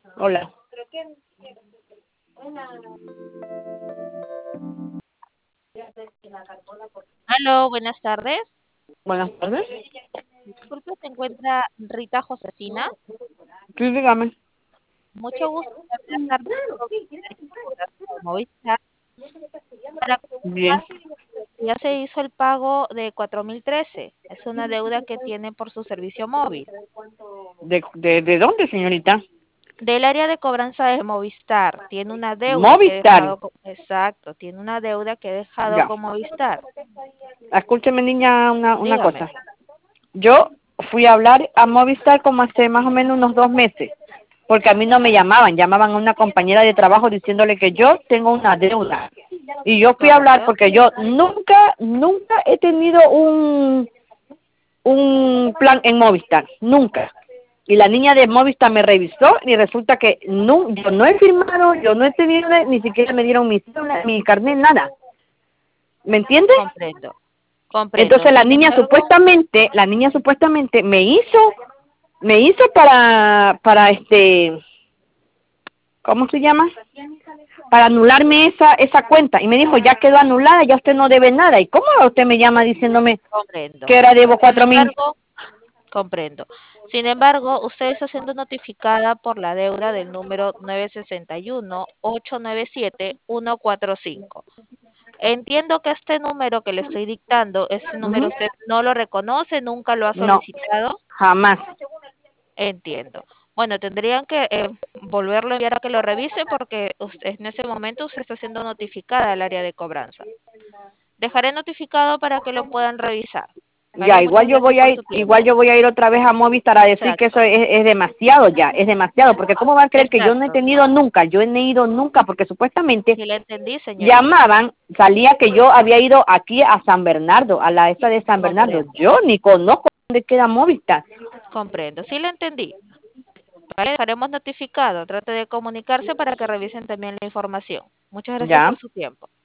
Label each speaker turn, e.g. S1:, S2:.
S1: Hola.
S2: Aló, buenas tardes.
S1: Buenas tardes.
S2: Disculpe, se encuentra Rita Josefina.
S1: Sí, dígame.
S2: Mucho gusto. Le voy a hablar de Movistar para
S1: Bien.
S2: confirmar que ya se hizo el pago de 4.013. Es una deuda que tiene por su servicio móvil.
S1: ¿De dónde, señorita?
S2: Del área de cobranza de Movistar. Tiene una deuda que he
S1: Movistar.
S2: dejado exacto, tiene una deuda que he dejado
S1: Ya.
S2: con Movistar.
S1: Escúcheme, niña, una
S2: Dígame.
S1: cosa. Yo fui a hablar a Movistar como hace más o menos unos 2 meses, porque a mí no me llamaban, llamaban a una compañera de trabajo diciéndole que yo tengo una deuda. Y yo fui a hablar
S2: Correcto.
S1: porque yo nunca he tenido un plan en Movistar, nunca. Y la niña de Movistar me revisó y resulta que no, yo no he firmado, yo no he tenido, ni siquiera me dieron mi carnet, nada. ¿Me entiendes?
S2: Comprendo. Comprendo.
S1: Entonces
S2: Sin embargo,
S1: la niña supuestamente me hizo para ¿cómo se llama? Para anularme esa cuenta. Y me dijo, ya quedó anulada, ya usted no debe nada. ¿Y cómo usted me llama diciéndome que
S2: comprendo.
S1: ahora debo
S2: Sin
S1: 4.000?
S2: embargo, comprendo. Sin embargo, usted está siendo notificada por la deuda del número 961-897-145. Entiendo que este número que le estoy dictando, ese número
S1: Ujú.
S2: usted no lo reconoce, nunca lo ha
S1: No,
S2: solicitado.
S1: jamás.
S2: Entiendo. Bueno, tendrían que volverlo a enviar a que lo revise porque usted, en ese momento usted está siendo notificada al área de cobranza. Dejaré notificado para que lo puedan revisar. ¿Vale?
S1: Ya,
S2: Muchas gracias por su
S1: igual
S2: tiempo.
S1: yo voy a ir otra vez a Movistar a decir que eso
S2: Exacto.
S1: es demasiado ya, es demasiado, porque ¿cómo van a creer que yo no he
S2: Exacto.
S1: tenido nunca? Yo no he ido nunca, porque supuestamente
S2: Sí le entendí, señorita.
S1: llamaban, salía que yo había ido aquí a San Bernardo, a la esta de San Bernardo.
S2: Comprendo.
S1: Yo ni conozco dónde queda Movistar.
S2: Comprendo. Sí le entendí. Vale, dejaremos notificado. Trate de comunicarse para que revisen también la información. Muchas gracias
S1: Ya.
S2: por su tiempo.